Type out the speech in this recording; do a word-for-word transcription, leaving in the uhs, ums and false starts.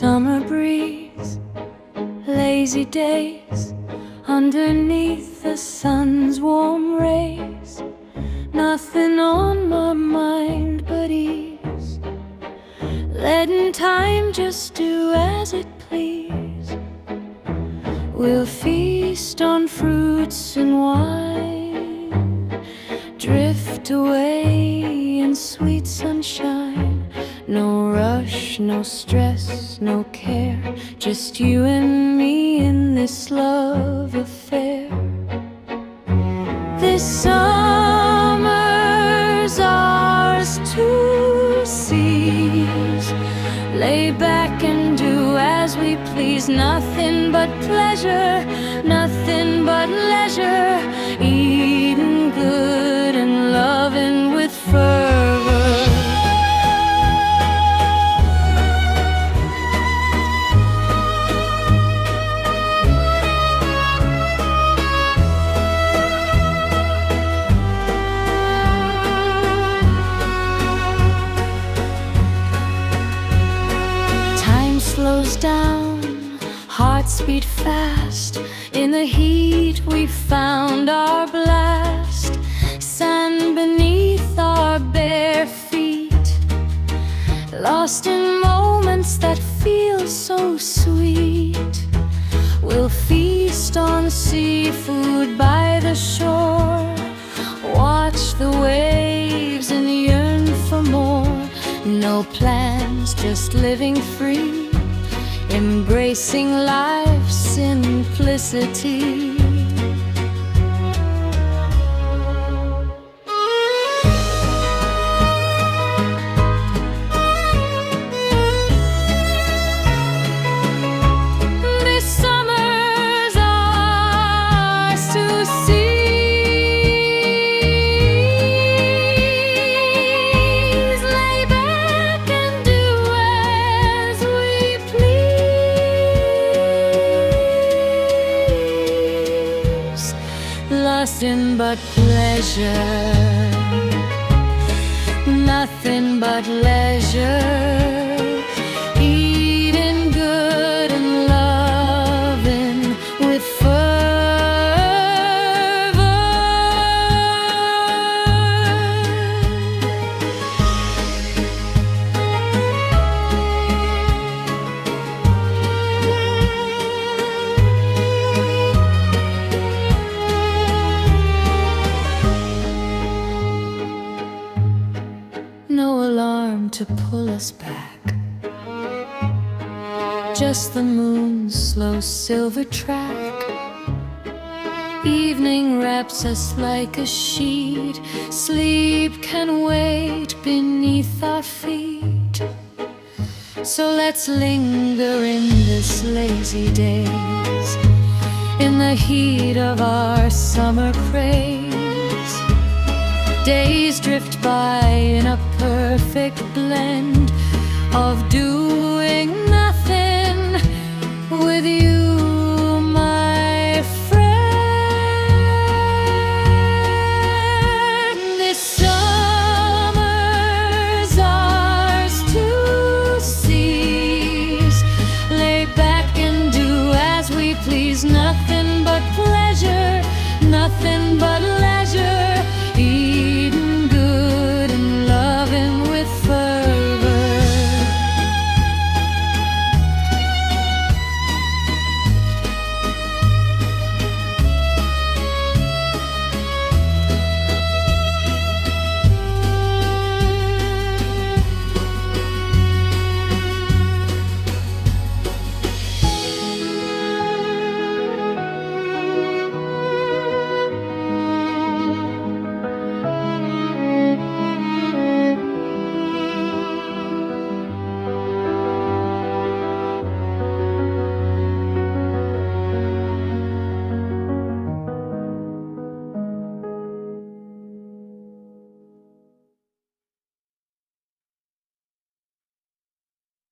Summer breeze, lazy days, underneath the sun's warm rays. Nothing on my mind but ease, letting time just do as it please. We'll feast on fruits and wine, drift away in sweet sunshine. No rush, no stress, no care, just you and me in this love affair. This summer's ours to seize, lay back and do as we please. Nothing but pleasure, nothing but leisure, eating good and loving with fervor. Slows down, hearts beat fast. In the heat we found our blast. Sand beneath our bare feet, lost in moments that feel so sweet. We'll feast on seafood by the shore, watch the waves and yearn for more. No plans, just living free, embracing life's simplicity. This summer's ours to seize, lay back and do as we please. Lasting but pleasure, nothing but leisure, eating good and loving with fervor. No alarm to pull us back, just the moon's slow silver track. Evening wraps us like a sheet, sleep can wait beneath our feet. So let's linger in this lazy days, in the heat of our summer craze. Days drift by in a perfect blend of dew